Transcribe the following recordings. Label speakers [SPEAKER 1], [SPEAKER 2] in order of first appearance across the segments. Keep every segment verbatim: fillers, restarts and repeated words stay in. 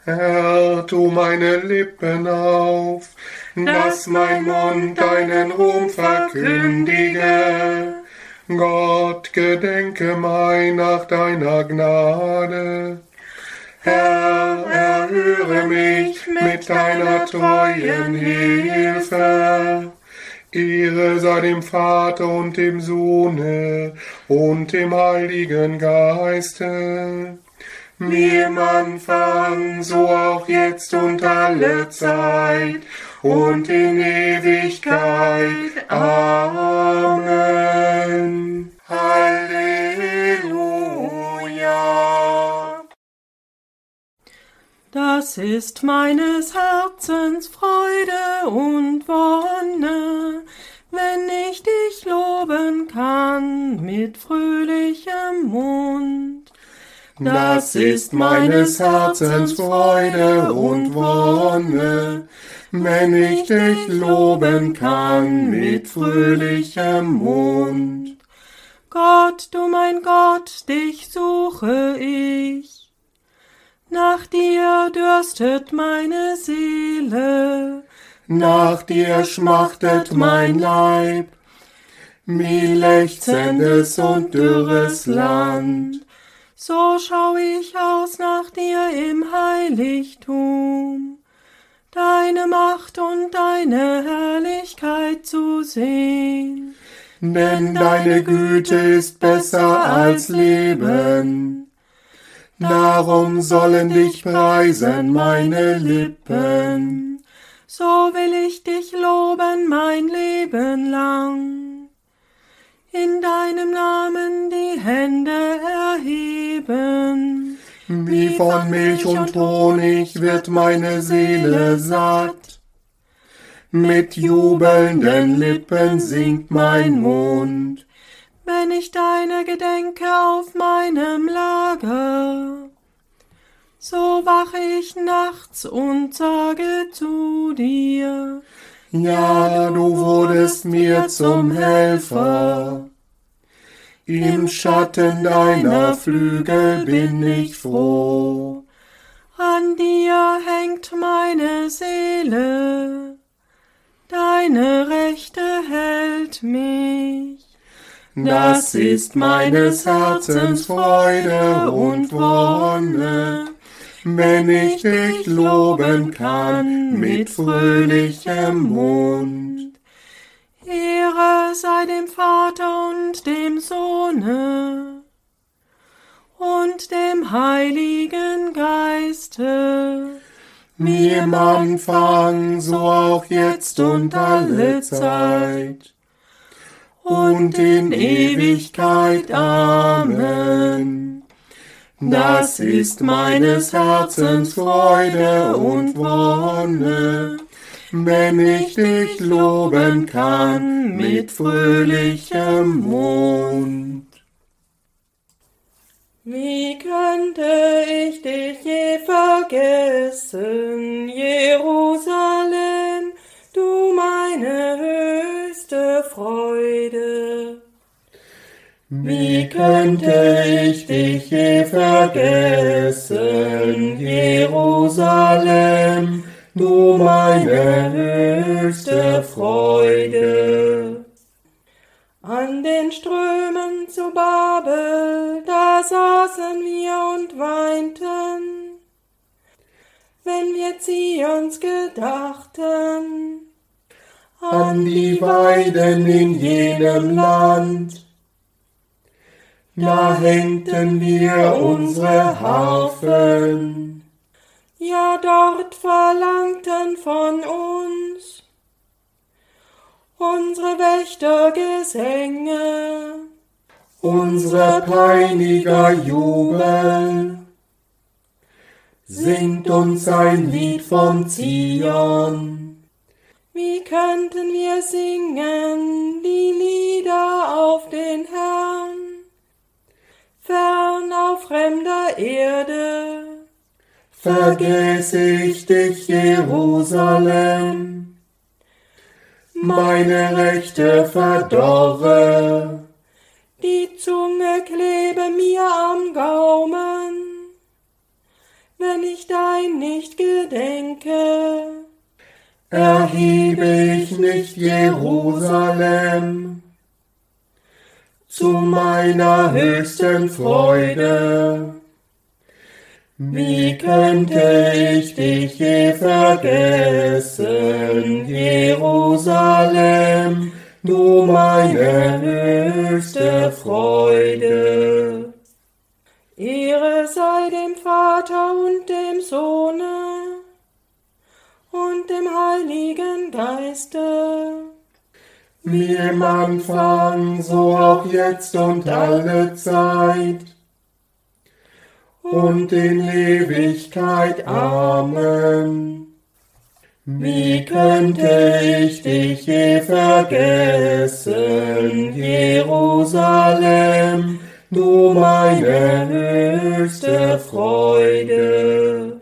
[SPEAKER 1] Herr, tu meine Lippen auf, dass mein Mund deinen Ruhm verkündige. Gott, gedenke mein nach deiner Gnade. Herr, erhöre mich mit deiner treuen Hilfe. Ehre sei dem Vater und dem Sohne und dem Heiligen Geiste, wie im Anfang, so auch jetzt und alle Zeit und in Ewigkeit. Amen. Halleluja.
[SPEAKER 2] Das ist meines Herzens Freude und Wonne, wenn ich dich loben kann mit fröhlichem Mund.
[SPEAKER 1] Das ist meines Herzens Freude und Wonne, wenn ich dich loben kann mit fröhlichem Mund.
[SPEAKER 2] Gott, du mein Gott, dich suche ich. Nach dir dürstet meine Seele,
[SPEAKER 1] nach dir schmachtet mein Leib, wie lechzendes und dürres Land.
[SPEAKER 2] So schau ich aus nach dir im Heiligtum, deine Macht und deine Herrlichkeit zu sehen.
[SPEAKER 1] Denn deine Güte ist besser als Leben, darum sollen dich preisen meine Lippen.
[SPEAKER 2] So will ich dich loben mein Leben lang, in deinem Namen die Hände erheben.
[SPEAKER 1] Wie von Milch und Honig wird meine Seele satt, mit jubelnden Lippen singt mein Mund.
[SPEAKER 2] Wenn ich deine gedenke auf meinem Lager, so wache ich nachts und sage zu dir,
[SPEAKER 1] ja, du wurdest mir zum Helfer. Im Schatten deiner Flügel bin ich froh.
[SPEAKER 2] An dir hängt meine Seele, deine Rechte hält mich.
[SPEAKER 1] Das ist meines Herzens Freude und Wonne, wenn ich dich loben kann mit fröhlichem Mund.
[SPEAKER 2] Ehre sei dem Vater und dem Sohne und dem Heiligen Geiste,
[SPEAKER 1] wie im Anfang, so auch jetzt und alle Zeit und in Ewigkeit. Amen. Das ist meines Herzens Freude und Wonne, wenn ich dich loben kann mit fröhlichem Mund.
[SPEAKER 2] Wie könnte ich dich je vergessen, Jerusalem, du meine höchste Freude?
[SPEAKER 1] Wie könnte ich dich je vergessen, Jerusalem, du meine höchste Freude?
[SPEAKER 2] An den Strömen zu Babel, da saßen wir und weinten, wenn wir Zions gedachten.
[SPEAKER 1] An die Weiden in jenem Land, da hängten wir unsere Harfen.
[SPEAKER 2] Ja, dort verlangten von uns unsere Wächtergesänge,
[SPEAKER 1] unsere Peiniger Jubel. Singt uns ein Lied vom Zion.
[SPEAKER 2] Wie könnten wir singen die Lieder auf den Herrn, fern auf fremder Erde?
[SPEAKER 1] Vergess ich dich, Jerusalem, meine Rechte verdorre,
[SPEAKER 2] die Zunge klebe mir am Gaumen, wenn ich dein Zion nicht gedenke.
[SPEAKER 1] Erhebe ich nicht Jerusalem zu meiner höchsten Freude. Wie könnte ich dich je vergessen, Jerusalem, du meine höchste Freude.
[SPEAKER 2] Ehre sei dem Vater und dem Sohne und dem Heiligen Geiste,
[SPEAKER 1] wie im Anfang, so auch jetzt und alle Zeit und in Ewigkeit. Amen. Wie könnte ich dich je vergessen, Jerusalem, du meine höchste Freude.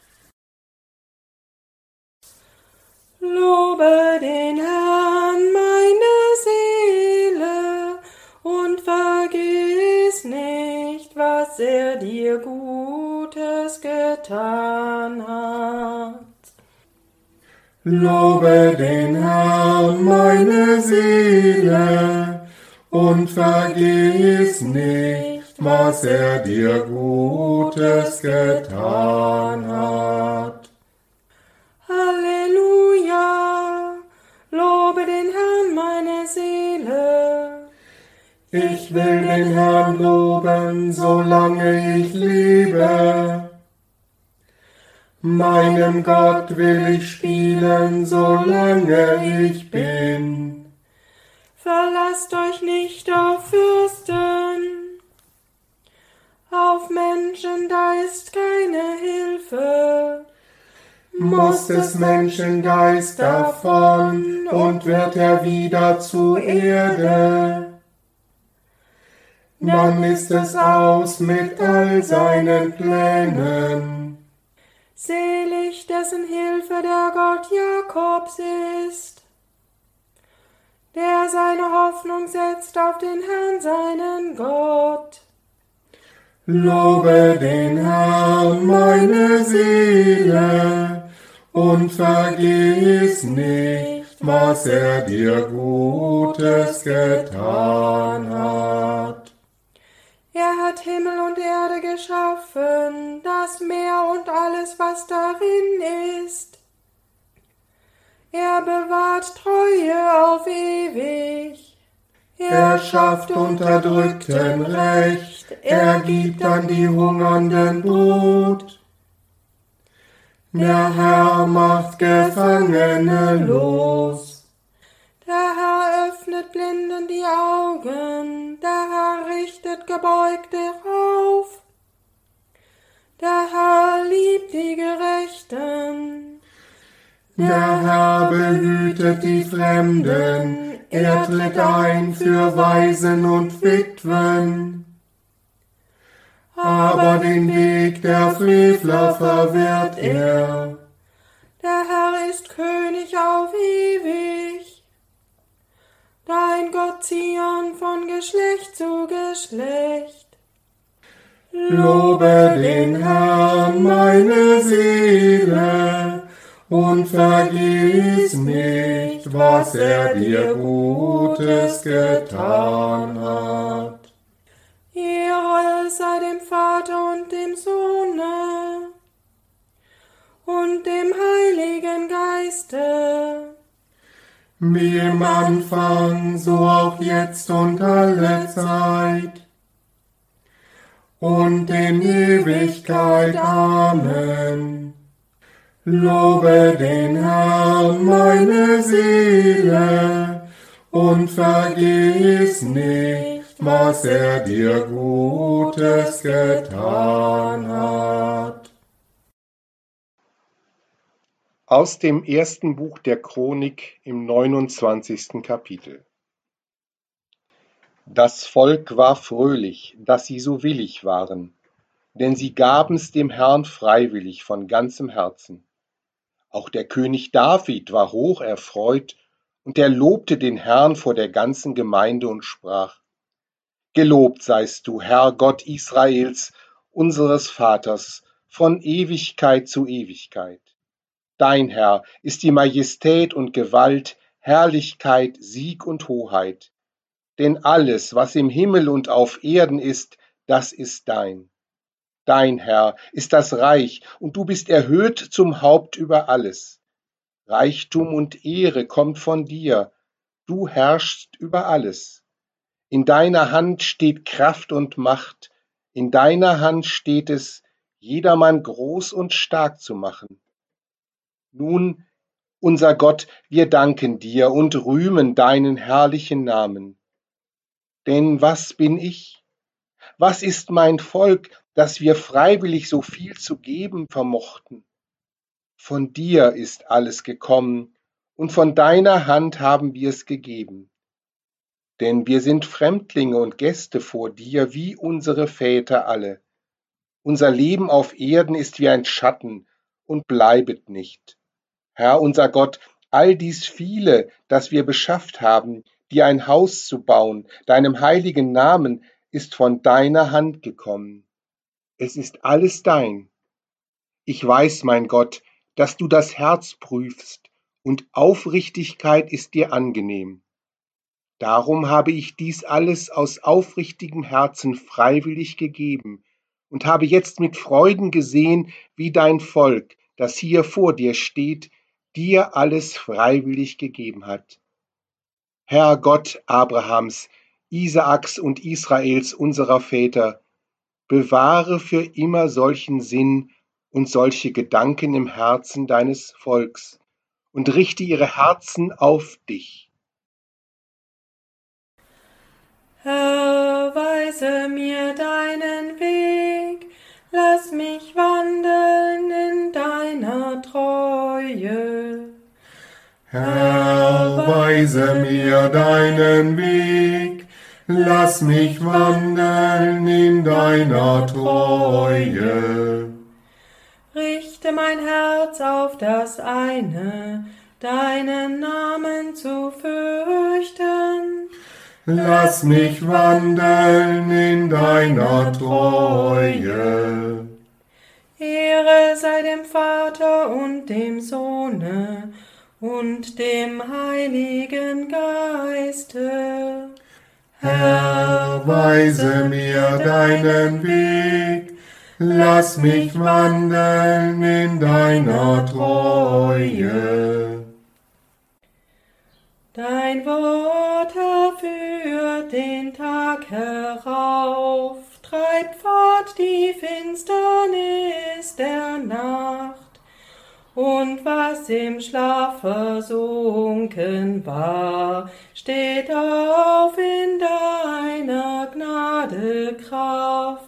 [SPEAKER 2] Lobe den Herrn, meine Seele, und vergiss nicht, was er dir Gutes getan hat.
[SPEAKER 1] Lobe den Herrn, meine Seele, und vergiss nicht, was er dir Gutes getan hat.
[SPEAKER 2] Halleluja, lobe den Herrn, meine Seele.
[SPEAKER 1] Ich will den Herrn loben, solange ich lebe. Meinem Gott will ich spielen, solange ich bin.
[SPEAKER 2] Verlasst euch nicht auf Fürsten, auf Menschen, da ist keine Hilfe.
[SPEAKER 1] Muss des Menschen Geist davon und wird er wieder zu Erde. Dann ist es aus mit all seinen Plänen.
[SPEAKER 2] Selig, dessen Hilfe der Gott Jakobs ist, der seine Hoffnung setzt auf den Herrn, seinen Gott.
[SPEAKER 1] Lobe den Herrn, meine Seele, und vergiss nicht, was er dir Gutes getan hat.
[SPEAKER 2] Er hat Himmel und Erde geschaffen, das Meer und alles, was darin ist. Er bewahrt Treue auf ewig.
[SPEAKER 1] Er schafft Unterdrückten Recht, er gibt an die Hungernden Brot. Der Herr macht Gefangene los.
[SPEAKER 2] Der Herr öffnet Blinden die Augen, der Herr richtet Gebeugte auf. Der Herr liebt die Gerechten.
[SPEAKER 1] Der Herr behütet die Fremden, er tritt ein für Waisen und Witwen. Aber den Weg der Frevler verwehrt er.
[SPEAKER 2] Der Herr ist König auf ewig. Dein Gott Zion von Geschlecht zu Geschlecht.
[SPEAKER 1] Lobe den Herrn, meine Seele, und vergiss nicht, was er dir Gutes getan hat.
[SPEAKER 2] Ehre sei dem Vater und dem Sohne und dem Heiligen Geiste,
[SPEAKER 1] wie im Anfang, so auch jetzt und alle Zeit und in Ewigkeit. Amen. Lobe den Herrn, meine Seele, und vergiss nicht, was er dir Gutes getan hat.
[SPEAKER 3] Aus dem ersten Buch der Chronik im neunundzwanzigsten Kapitel. Das Volk war fröhlich, dass sie so willig waren, denn sie gaben's dem Herrn freiwillig von ganzem Herzen. Auch der König David war hoch erfreut, und er lobte den Herrn vor der ganzen Gemeinde und sprach: Gelobt seist du, Herr Gott Israels, unseres Vaters, von Ewigkeit zu Ewigkeit. Dein, Herr, ist die Majestät und Gewalt, Herrlichkeit, Sieg und Hoheit. Denn alles, was im Himmel und auf Erden ist, das ist dein. Dein, Herr, ist das Reich, und du bist erhöht zum Haupt über alles. Reichtum und Ehre kommt von dir, du herrschst über alles. In deiner Hand steht Kraft und Macht, in deiner Hand steht es, jedermann groß und stark zu machen. Nun, unser Gott, wir danken dir und rühmen deinen herrlichen Namen. Denn was bin ich? Was ist mein Volk, dass wir freiwillig so viel zu geben vermochten? Von dir ist alles gekommen, und von deiner Hand haben wir es gegeben. Denn wir sind Fremdlinge und Gäste vor dir, wie unsere Väter alle. Unser Leben auf Erden ist wie ein Schatten und bleibet nicht. Herr unser Gott, all dies viele, das wir beschafft haben, dir ein Haus zu bauen, deinem heiligen Namen, ist von deiner Hand gekommen. Es ist alles dein. Ich weiß, mein Gott, dass du das Herz prüfst, und Aufrichtigkeit ist dir angenehm. Darum habe ich dies alles aus aufrichtigem Herzen freiwillig gegeben und habe jetzt mit Freuden gesehen, wie dein Volk, das hier vor dir steht, dir alles freiwillig gegeben hat. Herr Gott Abrahams, Isaaks und Israels, unserer Väter, bewahre für immer solchen Sinn und solche Gedanken im Herzen deines Volks und richte ihre Herzen auf dich.
[SPEAKER 2] Herr, weise mir deinen Weg, lass mich wandeln in deiner Treue.
[SPEAKER 1] Herr, weise mir deinen Weg, lass mich wandeln in deiner Treue.
[SPEAKER 2] Richte mein Herz auf das eine, deinen Namen zu fürchten.
[SPEAKER 1] Lass mich wandeln in deiner Treue.
[SPEAKER 2] Ehre sei dem Vater und dem Sohne und dem Heiligen Geiste.
[SPEAKER 1] Herr, weise mir deinen Weg, lass mich wandeln in deiner Treue.
[SPEAKER 2] Dein Wort, Herr, führt den Tag herauf, treibt fort die Finsternis der Nacht. Und was im Schlaf versunken war, steht auf in deiner Gnade Kraft.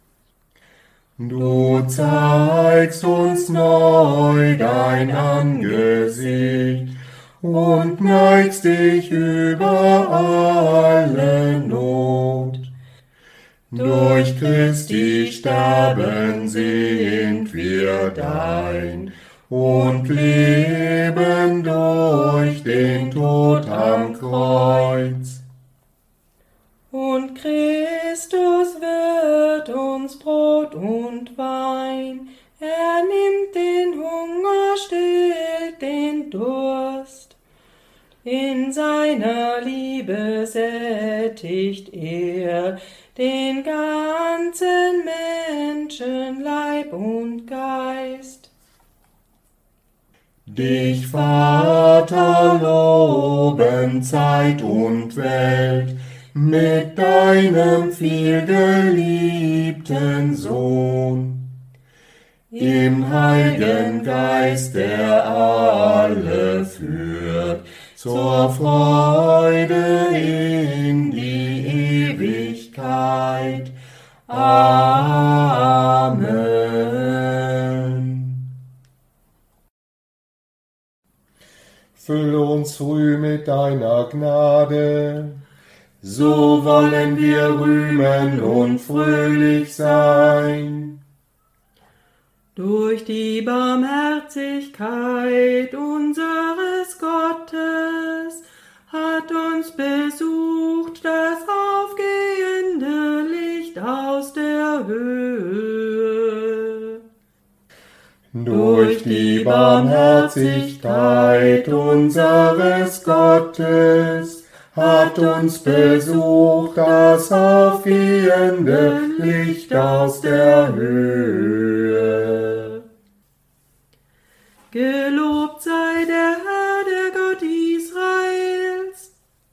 [SPEAKER 1] Du zeigst uns neu dein Angesicht und neigst dich über alle Not. Durch Christi Sterben sind wir dein und leben durch den Tod am Kreuz.
[SPEAKER 2] Und Christus wird uns Brot und Wein, er nimmt den Hunger, stillt den Durst. In seiner Liebe sättigt er den ganzen Menschen, Leib und Geist.
[SPEAKER 1] Dich, Vater, loben Zeit und Welt mit deinem vielgeliebten Sohn. Im Heiligen Geist, der alle führt, zur Freude in die Ewigkeit. Amen. Fülle uns früh mit deiner Gnade, so wollen wir rühmen und fröhlich sein.
[SPEAKER 2] Durch die Barmherzigkeit unseres Gottes hat uns besucht das aufgehende Licht aus der Höhe.
[SPEAKER 1] Durch die Barmherzigkeit unseres Gottes hat uns besucht das aufgehende Licht aus der Höhe.
[SPEAKER 2] Gelobt sei der Herr, der Gott Israels,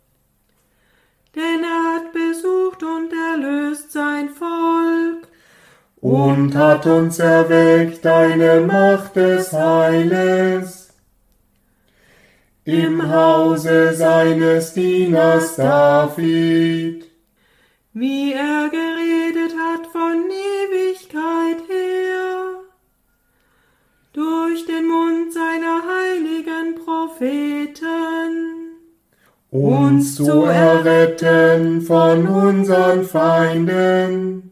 [SPEAKER 2] denn er hat besucht und erlöst sein Volk
[SPEAKER 1] und hat uns erweckt eine Macht des Heiles im Hause seines Dieners David,
[SPEAKER 2] wie er geredet hat von Ewigkeit her, durch den Mund seiner heiligen Propheten,
[SPEAKER 1] uns zu erretten von unseren Feinden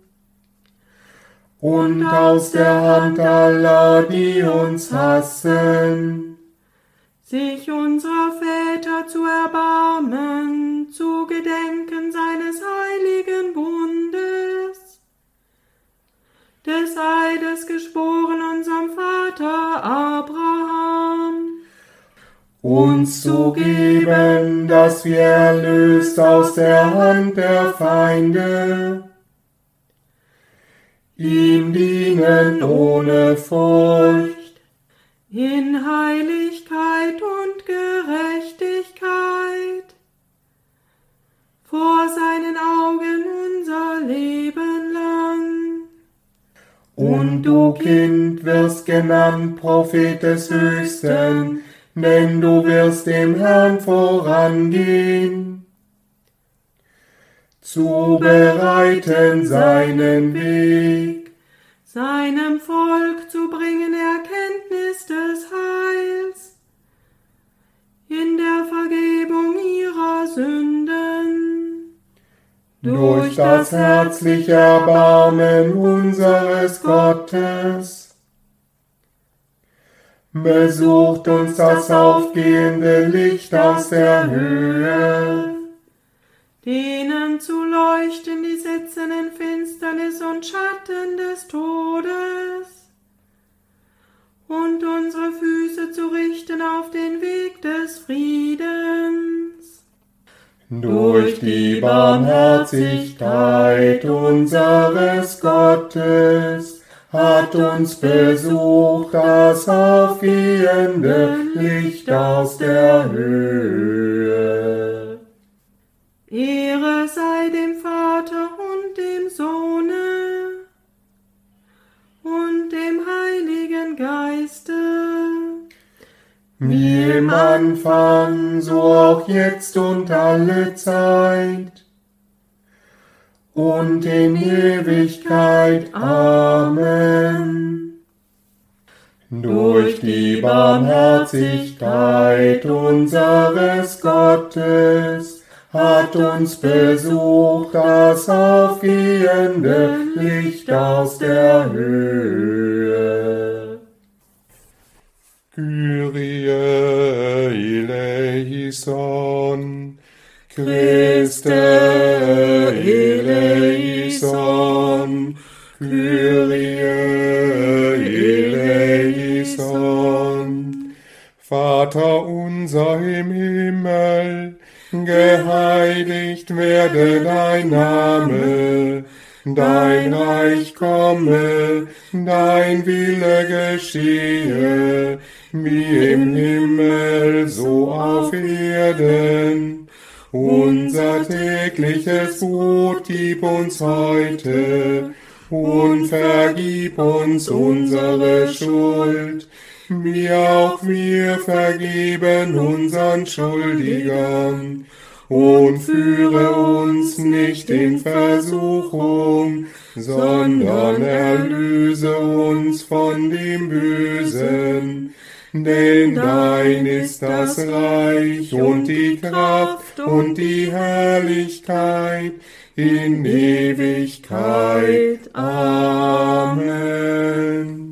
[SPEAKER 1] und aus der Hand aller, die uns hassen,
[SPEAKER 2] sich unserer Väter zu erbarmen, zu gedenken seines heiligen Bundes, des Eides geschworen unserem Vater Abraham,
[SPEAKER 1] uns zu geben, dass wir erlöst aus der Hand der Feinde ihm dienen ohne Furcht,
[SPEAKER 2] in Heiligkeit und Gerechtigkeit, vor seinen Augen unser Leben lang.
[SPEAKER 1] Und du, Kind, wirst genannt Prophet des Höchsten, denn du wirst dem Herrn vorangehen, zu bereiten seinen Weg,
[SPEAKER 2] seinem Volk zu bringen Erkenntnis des Heils, in der Vergebung ihrer Sünden,
[SPEAKER 1] durch das herzliche Erbarmen unseres Gottes. Besucht uns das aufgehende Licht aus der Höhe,
[SPEAKER 2] denen zu leuchten, die sitzen in Finsternis und Schatten des Todes, und unsere Füße zu richten auf den Weg des Friedens.
[SPEAKER 1] Durch die Barmherzigkeit unseres Gottes hat uns besucht das aufgehende Licht aus der Höhe.
[SPEAKER 2] Ehre sei dem Vater und dem Sohne und dem Heiligen Geiste,
[SPEAKER 1] wie im Anfang, so auch jetzt und alle Zeit und in Ewigkeit. Amen. Durch die Barmherzigkeit unseres Gottes hat uns besucht das aufgehende Licht aus der Höhe. Kyrie eleison, Christe eleison, Kyrie eleison. Vater unser im Himmel, geheiligt werde dein Name, dein Reich komme, dein Wille geschehe, wie im Himmel, so auf Erden. Unser tägliches Brot gib uns heute und vergib uns unsere Schuld, wie auch wir vergeben unseren Schuldigern. Und führe uns nicht in Versuchung, sondern erlöse uns von dem Bösen. Denn dein ist das Reich und die Kraft und die Herrlichkeit in Ewigkeit. Amen.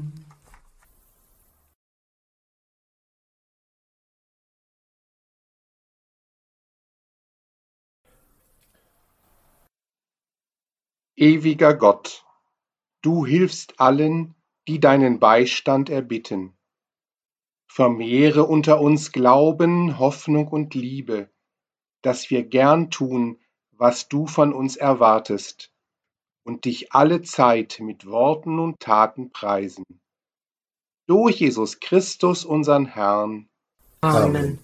[SPEAKER 3] Ewiger Gott, du hilfst allen, die deinen Beistand erbitten. Vermehre unter uns Glauben, Hoffnung und Liebe, dass wir gern tun, was du von uns erwartest, und dich alle Zeit mit Worten und Taten preisen. Durch Jesus Christus, unseren Herrn.
[SPEAKER 2] Amen.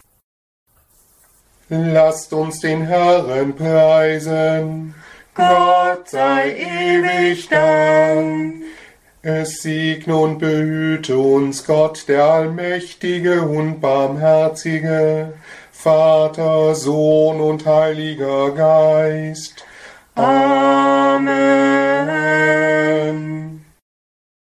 [SPEAKER 1] Lasst uns den Herrn preisen. Gott sei ewig Dank. Es segne und behüte uns Gott, der Allmächtige und Barmherzige, Vater, Sohn und Heiliger Geist. Amen.